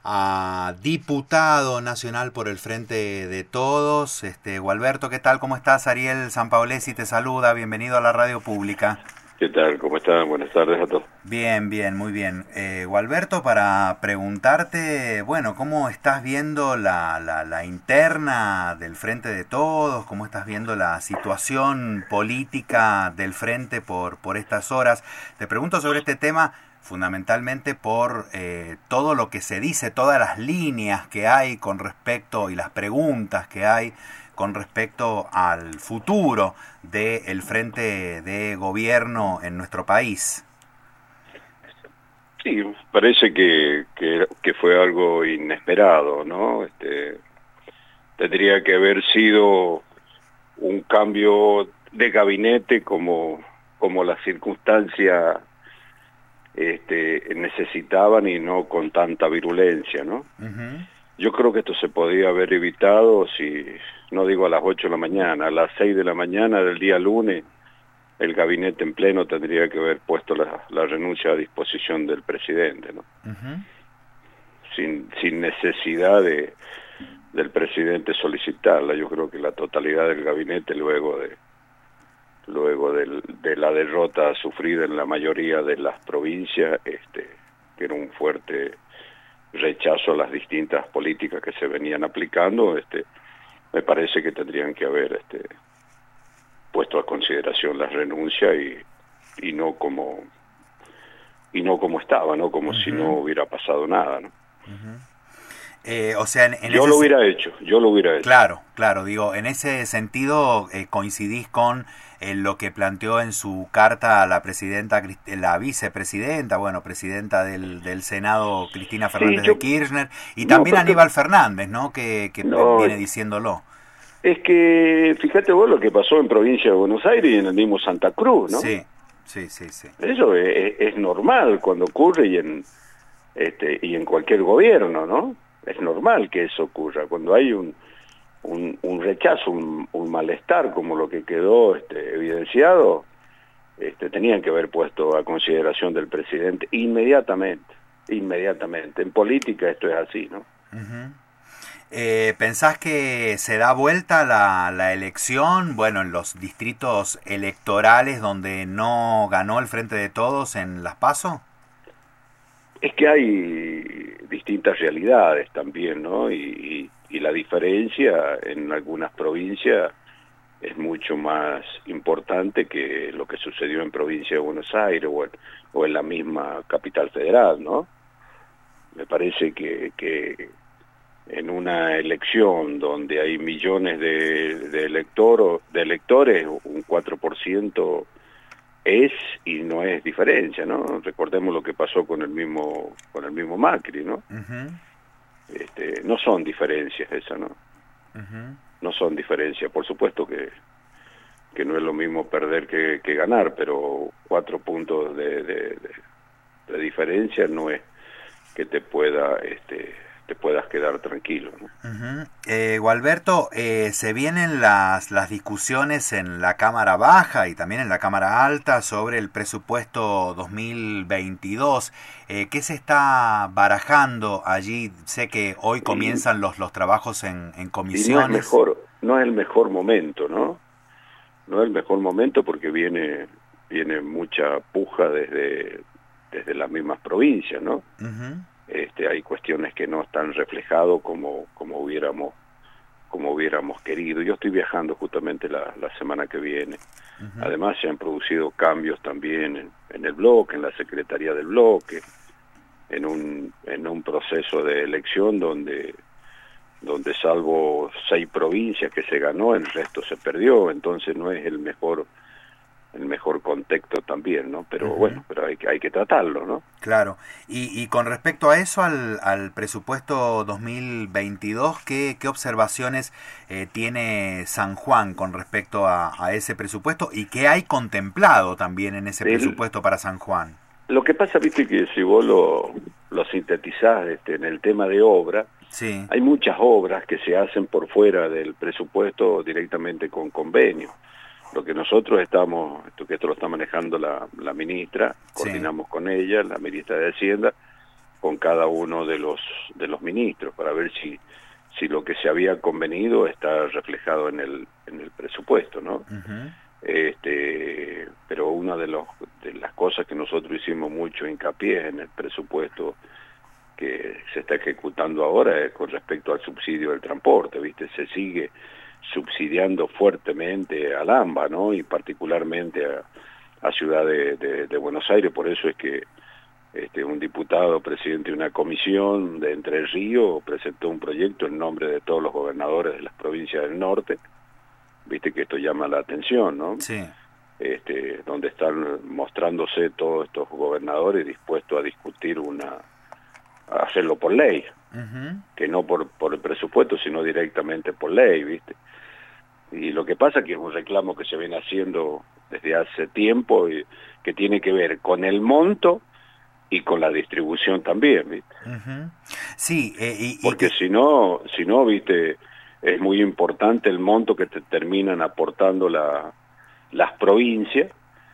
a diputado nacional por el Frente de Todos. Gualberto, ¿qué tal? ¿Cómo estás? Ariel Sampaolesi te saluda, bienvenido a la radio pública. ¿Qué tal? ¿Cómo están? Buenas tardes a todos. Bien, bien, muy bien. Gualberto, para preguntarte, bueno, ¿cómo estás viendo la interna del Frente de Todos? ¿Cómo estás viendo la situación política del Frente por estas horas? Te pregunto sobre este tema fundamentalmente por todo lo que se dice, todas las líneas que hay con respecto y las preguntas que hay con respecto al futuro del frente de gobierno en nuestro país. Sí, parece que fue algo inesperado, ¿no? Tendría que haber sido un cambio de gabinete como las circunstancias necesitaban y no con tanta virulencia, ¿no? Uh-huh. Yo creo que esto se podía haber evitado si, no digo a las 8 de la mañana, a las 6 de la mañana del día lunes, el gabinete en pleno tendría que haber puesto la renuncia a disposición del presidente, ¿no? Uh-huh. Sin necesidad del presidente solicitarla. Yo creo que la totalidad del gabinete, luego de la derrota sufrida en la mayoría de las provincias, que era un fuerte rechazo a las distintas políticas que se venían aplicando, me parece que tendrían que haber puesto a consideración la renuncia y no como estaba, no como si no hubiera pasado nada, ¿no? O sea, yo lo hubiera hecho. Claro, digo, en ese sentido coincidís con lo que planteó en su carta a la vicepresidenta, presidenta del Senado, Cristina Fernández de Kirchner, y también Aníbal Fernández, ¿no? Que viene diciéndolo. Es que, fíjate vos lo que pasó en provincia de Buenos Aires y en el mismo Santa Cruz, ¿no? Sí. Eso es normal cuando ocurre y en cualquier gobierno, ¿no? Es normal que eso ocurra. Cuando hay un rechazo, un malestar como lo que quedó evidenciado, tenían que haber puesto a consideración del presidente inmediatamente. En política esto es así, ¿no? Uh-huh. ¿Pensás que se da vuelta la elección, en los distritos electorales donde no ganó el Frente de Todos en las PASO? Es que hay distintas realidades también, ¿no? Y la diferencia en algunas provincias es mucho más importante que lo que sucedió en provincia de Buenos Aires o en la misma capital federal, ¿no? Me parece que en una elección donde hay millones de electores, un 4% es y no es diferencia, ¿no? Recordemos lo que pasó con el mismo Macri, ¿no? Uh-huh. No son diferencias esas, ¿no? Uh-huh. No son diferencias. Por supuesto que no es lo mismo perder que ganar, pero 4 puntos de diferencia no es que te puedas quedar tranquilo, ¿no? Uh-huh. Gualberto, se vienen las discusiones en la Cámara Baja y también en la Cámara Alta sobre el presupuesto 2022. ¿Qué se está barajando allí? Sé que hoy comienzan los trabajos en comisiones. Y no es el mejor momento, ¿no? No es el mejor momento porque viene mucha puja desde las mismas provincias, ¿no? Uh-huh. Hay cuestiones que no están reflejadas como hubiéramos querido. Yo estoy viajando justamente la semana que viene. Uh-huh. Además se han producido cambios también en el bloque, en la secretaría del bloque, en un proceso de elección donde salvo 6 provincias que se ganó, el resto se perdió, entonces no es el mejor contexto también, ¿no? Pero uh-huh. pero hay que tratarlo, ¿no? Claro. Y con respecto a eso, al presupuesto 2022, ¿qué observaciones tiene San Juan con respecto a ese presupuesto y qué hay contemplado también en ese presupuesto para San Juan? Lo que pasa, viste, que si vos lo sintetizás en el tema de obra, sí, hay muchas obras que se hacen por fuera del presupuesto directamente con convenio. Lo que nosotros esto lo está manejando la ministra, coordinamos con ella, la ministra de Hacienda, con cada uno de los ministros para ver si lo que se había convenido está reflejado en el presupuesto, ¿no? Ujú. Pero una de las cosas que nosotros hicimos mucho hincapié en el presupuesto que se está ejecutando ahora es con respecto al subsidio del transporte, ¿viste? Se sigue subsidiando fuertemente al AMBA, ¿no? Y particularmente a Ciudad de Buenos Aires. Por eso es que un diputado, presidente de una comisión de Entre Ríos, presentó un proyecto en nombre de todos los gobernadores de las provincias del norte. Viste que esto llama la atención, ¿no? Sí. Donde están mostrándose todos estos gobernadores dispuestos a discutir a hacerlo por ley, Ujú. que no por el presupuesto, sino directamente por ley, ¿viste? Y lo que pasa es que es un reclamo que se viene haciendo desde hace tiempo y que tiene que ver con el monto y con la distribución también, ¿viste? Ujú. Sí, Porque si no, ¿viste? Es muy importante el monto que te terminan aportando las provincias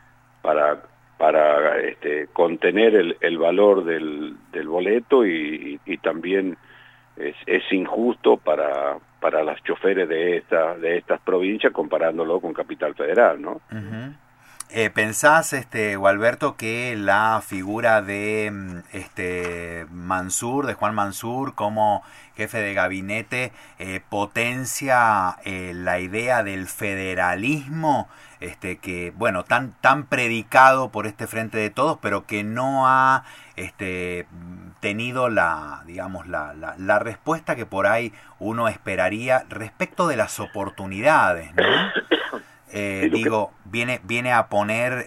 para contener el valor del boleto y también es injusto para los choferes de estas provincias comparándolo con Capital Federal, ¿no? Ujú. ¿Pensás, Gualberto, que la figura de Mansur, de Juan Mansur, como jefe de gabinete, potencia la idea del federalismo, que, bueno, tan predicado por este Frente de Todos, pero que no ha tenido digamos, la respuesta que por ahí uno esperaría respecto de las oportunidades, ¿no? Sí, Digo, viene a poner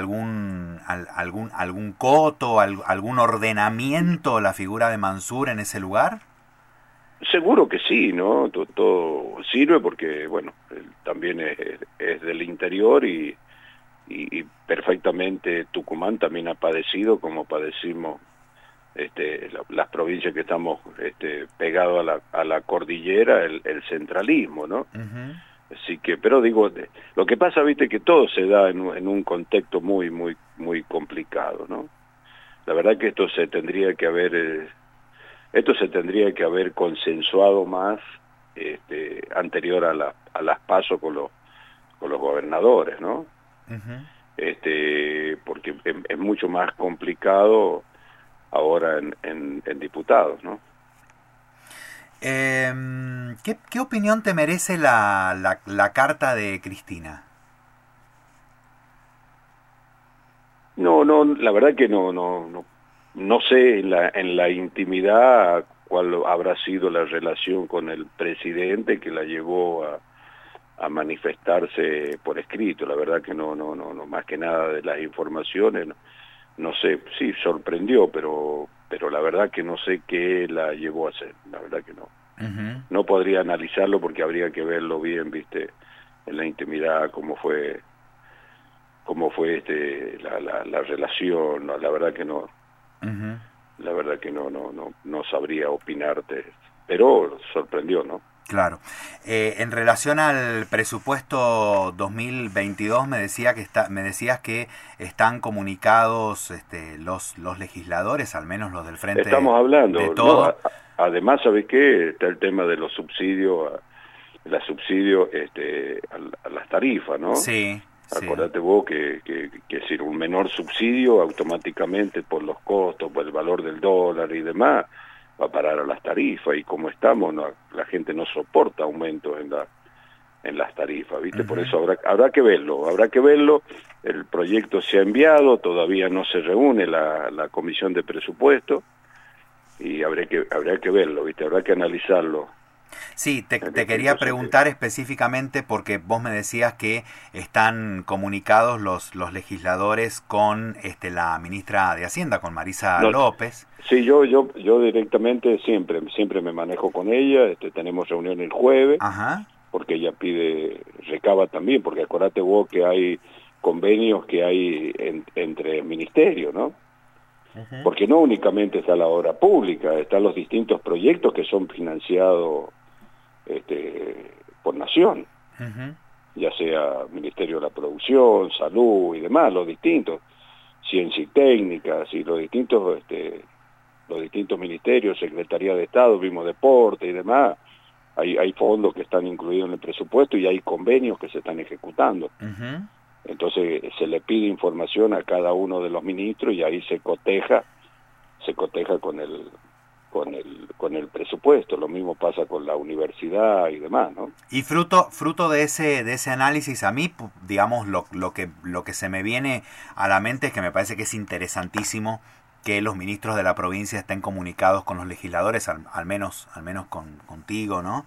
algún coto, algún ordenamiento la figura de Mansur en ese lugar. seguro que sí, ¿no? Todo sirve porque, bueno, él también es del interior y perfectamente Tucumán también ha padecido como padecimos las provincias que estamos pegados a la cordillera, el centralismo, ¿no? Uh-huh. Así que, pero digo, lo que pasa, viste, que todo se da en un contexto muy, muy, muy complicado, ¿no? La verdad que esto se tendría que haber consensuado más anterior a las PASO con los gobernadores, ¿no? Uh-huh. Porque es mucho más complicado ahora en diputados, ¿no? ¿Qué opinión te merece la carta de Cristina? No, la verdad que no sé en la intimidad cuál habrá sido la relación con el presidente que la llevó a manifestarse por escrito. La verdad que no, más que nada de las informaciones, no sé, sí sorprendió, pero la verdad que no sé qué la llevó a hacer, la verdad que no. Uh-huh. No podría analizarlo porque habría que verlo bien, viste, en la intimidad, cómo fue la relación. No, la verdad que no. Uh-huh. La verdad que no sabría opinarte, pero sorprendió, ¿no? Claro. En relación al presupuesto 2022 me decías que están comunicados los legisladores, al menos los del Frente Estamos de hablando, ¿no? Todos. Además, ¿sabes qué? Está el tema de los subsidios, a las tarifas, ¿no? Sí, sí. Acordate vos que si un menor subsidio automáticamente por los costos, por el valor del dólar y demás, va a parar a las tarifas, y como estamos, la gente no soporta aumentos en las tarifas, ¿viste? Uh-huh. Por eso habrá que verlo, el proyecto se ha enviado, todavía no se reúne la comisión de presupuesto, y habría que verlo, ¿viste? Habrá que analizarlo. Sí, te quería preguntar específicamente porque vos me decías que están comunicados los legisladores con la ministra de Hacienda, con Marisa López. Sí, yo directamente siempre me manejo con ella, tenemos reunión el jueves. Ajá. Porque ella recaba también, porque acordate vos que hay convenios que hay entre ministerios, ¿no? Uh-huh. Porque no únicamente está la obra pública, están los distintos proyectos que son financiados por nación, Uh-huh. ya sea Ministerio de la Producción, Salud y demás, los distintos, Ciencia y Técnica, y los distintos los distintos ministerios, Secretaría de Estado, vimos deporte y demás, hay fondos que están incluidos en el presupuesto y hay convenios que se están ejecutando. Ujú. Entonces se le pide información a cada uno de los ministros y ahí se coteja con el presupuesto. Lo mismo pasa con la universidad y demás, ¿no? Y fruto de ese análisis, a mí, digamos, lo que se me viene a la mente es que me parece que es interesantísimo que los ministros de la provincia estén comunicados con los legisladores, al menos contigo, ¿no?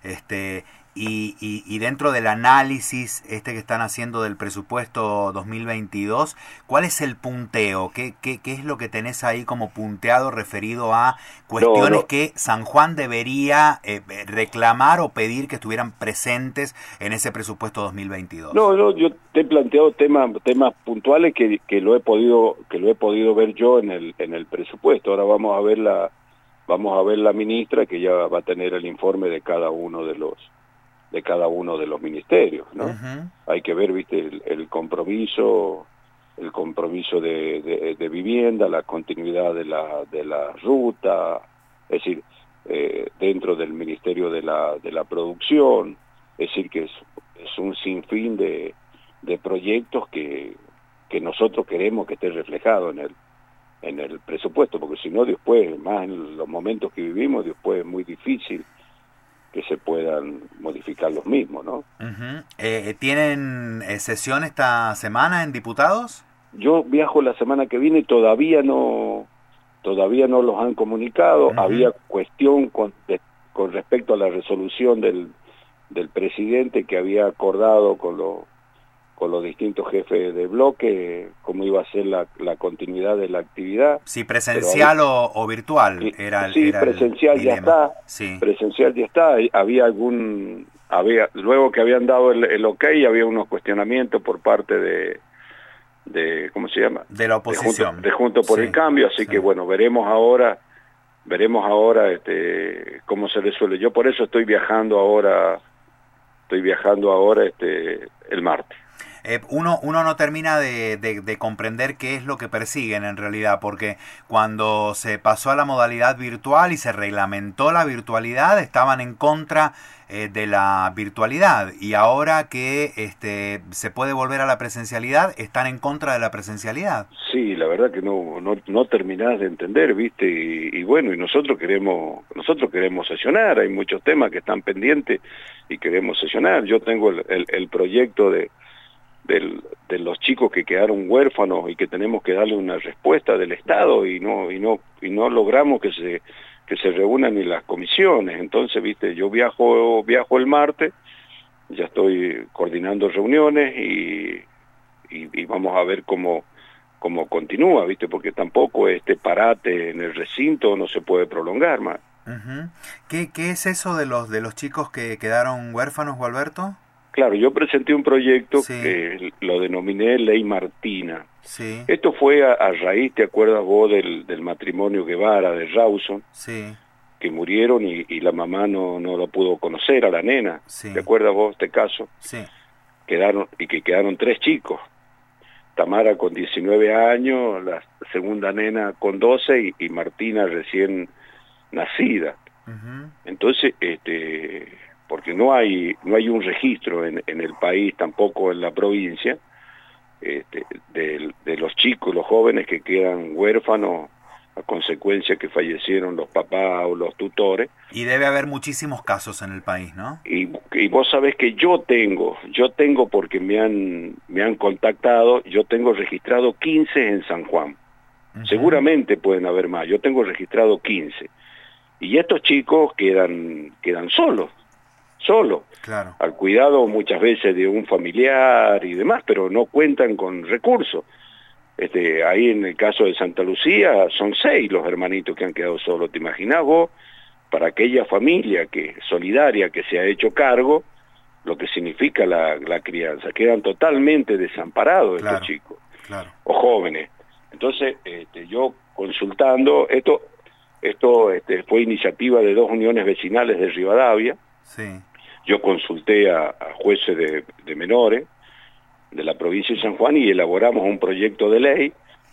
Y dentro del análisis que están haciendo del presupuesto 2022, ¿cuál es el punteo? ¿Qué es lo que tenés ahí como punteado referido a cuestiones que San Juan debería reclamar o pedir que estuvieran presentes en ese presupuesto 2022? No, yo te he planteado temas puntuales que lo he podido ver yo en el presupuesto. Ahora vamos a ver la ministra, que ya va a tener el informe de cada uno de los ministerios, ¿no? Uh-huh. Hay que ver, viste, el compromiso de vivienda, la continuidad de la ruta, es decir, dentro del Ministerio de la Producción, es decir, que es un sinfín de proyectos que nosotros queremos que esté reflejado en el presupuesto, porque si no, después, más en los momentos que vivimos, después es muy difícil que se puedan modificar los mismos, ¿no? Uh-huh. ¿Tienen sesión esta semana en diputados? Yo viajo la semana que viene y todavía no los han comunicado. Uh-huh. Había cuestión con respecto a la resolución del presidente, que había acordado con los distintos jefes de bloque cómo iba a ser la continuidad de la actividad. Sí, presencial o virtual. Sí, presencial ya está. Sí. Presencial ya está. Luego que habían dado el ok, había unos cuestionamientos por parte de ¿cómo se llama? De la oposición. De Junto por el Cambio, así que bueno, veremos ahora cómo se resuelve. Yo por eso estoy viajando ahora el martes. Uno no termina de comprender qué es lo que persiguen en realidad, porque cuando se pasó a la modalidad virtual y se reglamentó la virtualidad, estaban en contra de la virtualidad, y ahora que se puede volver a la presencialidad, están en contra de la presencialidad. Sí, la verdad que no terminás de entender, ¿viste? Y bueno, y nosotros queremos sesionar. Hay muchos temas que están pendientes y queremos sesionar. Yo tengo el proyecto de los chicos que quedaron huérfanos y que tenemos que darle una respuesta del Estado, y no logramos que se reúnan ni las comisiones. Entonces, viste, yo viajo el martes, ya estoy coordinando reuniones y vamos a ver cómo continúa, viste, porque tampoco este parate en el recinto no se puede prolongar más. Uh-huh. ¿Qué es eso de los chicos que quedaron huérfanos, Gualberto? Claro, yo presenté un proyecto que lo denominé Ley Martina. Sí. Esto fue a raíz, ¿te acuerdas vos del matrimonio Guevara, de Rawson? Sí. Que murieron y la mamá no lo pudo conocer a la nena. Sí. ¿Te acuerdas vos este caso? Sí. Quedaron 3 chicos. Tamara con 19 años, la segunda nena con 12 y Martina recién nacida. Uh-huh. Entonces, porque no hay un registro en el país, tampoco en la provincia, de los chicos, los jóvenes que quedan huérfanos a consecuencia que fallecieron los papás o los tutores. Y debe haber muchísimos casos en el país, ¿no? Y vos sabés que yo tengo porque me han contactado, yo tengo registrado 15 en San Juan. Uh-huh. Seguramente pueden haber más, yo tengo registrado 15. Y estos chicos quedan solos, claro, al cuidado muchas veces de un familiar y demás, pero no cuentan con recursos. Ahí en el caso de Santa Lucía son 6 los hermanitos que han quedado solos. ¿Te imaginás vos, para aquella familia solidaria que se ha hecho cargo, lo que significa la crianza? Quedan totalmente desamparados, claro, estos chicos, claro, o jóvenes. Entonces, yo consultando, esto fue iniciativa de 2 uniones vecinales de Rivadavia. Sí. Yo consulté a jueces de menores de la provincia de San Juan y elaboramos un proyecto de ley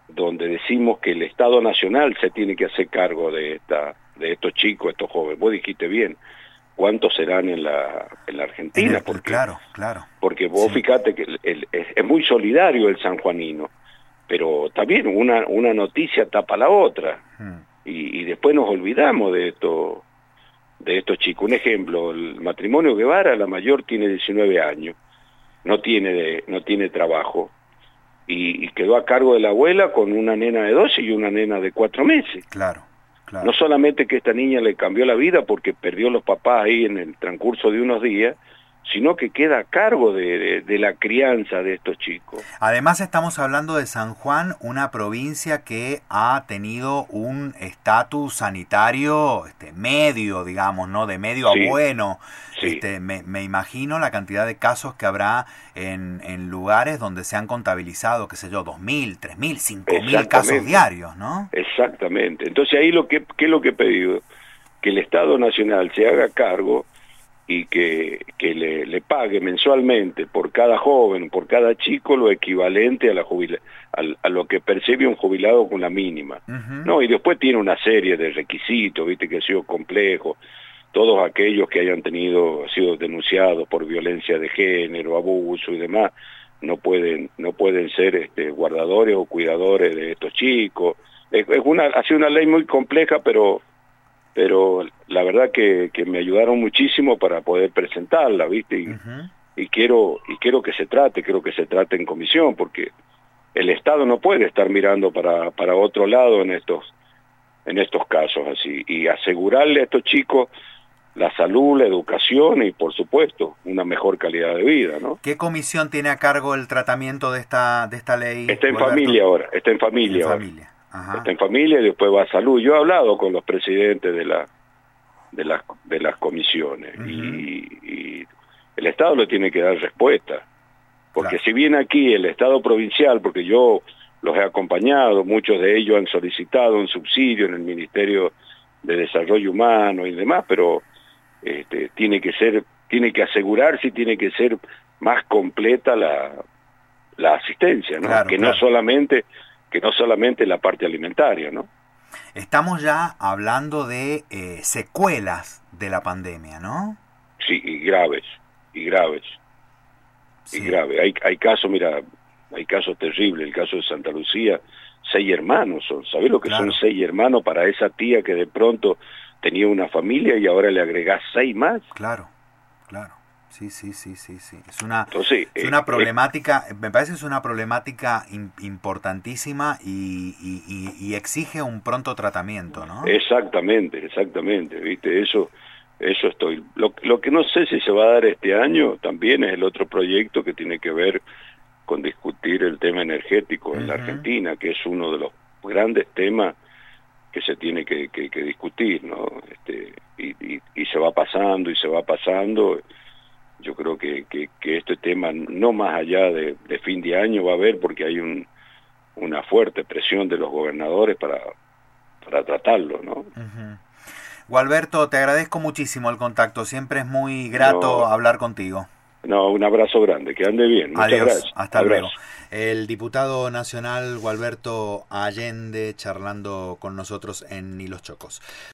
donde decimos que el Estado Nacional se tiene que hacer cargo de estos chicos, estos jóvenes. Vos dijiste bien, ¿cuántos serán en la Argentina? Porque vos fíjate que es muy solidario el sanjuanino, pero también una noticia tapa la otra, y después nos olvidamos de estos chicos. Un ejemplo, el matrimonio Guevara, la mayor tiene 19 años, no tiene trabajo, y quedó a cargo de la abuela con una nena de 12 y una nena de 4 meses. Claro. No solamente que esta niña le cambió la vida porque perdió los papás ahí en el transcurso de unos días, sino que queda a cargo de la crianza de estos chicos. Además estamos hablando de San Juan, una provincia que ha tenido un estatus sanitario medio, digamos, ¿no? De medio a bueno. Sí. Me imagino la cantidad de casos que habrá en lugares donde se han contabilizado, qué sé yo, 2.000, 3.000, 5.000 casos diarios, ¿no? Exactamente. Entonces ahí ¿qué es lo que he pedido? Que el Estado Nacional se haga cargo y que le pague mensualmente por cada joven, por cada chico, lo equivalente a lo que percibe un jubilado con la mínima. No, y después tiene una serie de requisitos, viste, que ha sido complejo. Todos aquellos que hayan sido denunciados por violencia de género, abuso y demás, no pueden ser guardadores o cuidadores de estos chicos. Ha sido una ley muy compleja, pero la verdad que me ayudaron muchísimo para poder presentarla, ¿viste? Y quiero que se trate en comisión, porque el Estado no puede estar mirando para otro lado en estos casos así, y asegurarle a estos chicos la salud, la educación y, por supuesto, una mejor calidad de vida, ¿no? ¿Qué comisión tiene a cargo el tratamiento de esta ley? Está en familia ahora, está en familia. Ajá. Está en familia y después va a salud. Yo he hablado con los presidentes de las comisiones, y el Estado le tiene que dar respuesta, porque si bien aquí el Estado provincial, porque yo los he acompañado, muchos de ellos han solicitado un subsidio en el Ministerio de Desarrollo Humano y demás, pero tiene que asegurarse y tiene que ser más completa la asistencia, ¿no? No solamente la parte alimentaria, ¿no? Estamos ya hablando de secuelas de la pandemia, ¿no? Sí, y graves. Hay casos, mira, hay casos terribles. El caso de Santa Lucía, 6 hermanos son. ¿Sabés lo que son 6 hermanos para esa tía que de pronto tenía una familia y ahora le agregás 6 más? Claro. Sí. Es una problemática, me parece que es una problemática importantísima y exige un pronto tratamiento, ¿no? Exactamente, ¿viste? Eso estoy. Lo que no sé si se va a dar este año también es el otro proyecto que tiene que ver con discutir el tema energético en la Argentina, que es uno de los grandes temas que se tiene que discutir, ¿no? Y se va pasando. Yo creo que este tema, no más allá de fin de año, va a haber, porque hay una fuerte presión de los gobernadores para tratarlo, ¿no? Gualberto, te agradezco muchísimo el contacto. Siempre es muy grato hablar contigo. No, un abrazo grande, que ande bien. Muchas gracias. Hasta luego. El diputado nacional Gualberto Allende charlando con nosotros en Ni los Chocos.